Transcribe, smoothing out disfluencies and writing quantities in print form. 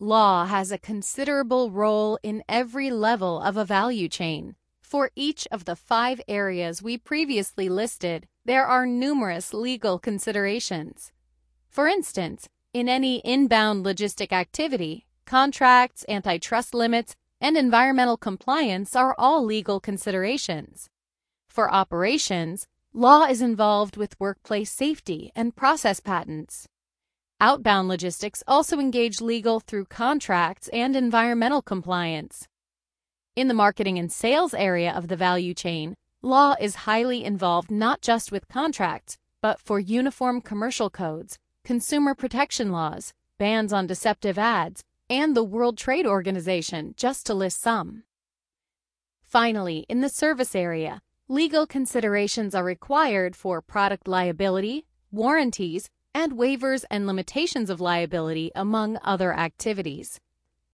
Law has a considerable role in every level of a value chain. For each of the 5 areas we previously listed, there are numerous legal considerations. For instance, in any inbound logistic activity, contracts, antitrust limits, and environmental compliance are all legal considerations. For operations, law is involved with workplace safety and process patents. Outbound logistics also engage legal through contracts and environmental compliance. In the marketing and sales area of the value chain, law is highly involved not just with contracts, but for uniform commercial codes, consumer protection laws, bans on deceptive ads, and the World Trade Organization, just to list some. Finally, in the service area, legal considerations are required for product liability, warranties, and waivers and limitations of liability, among other activities.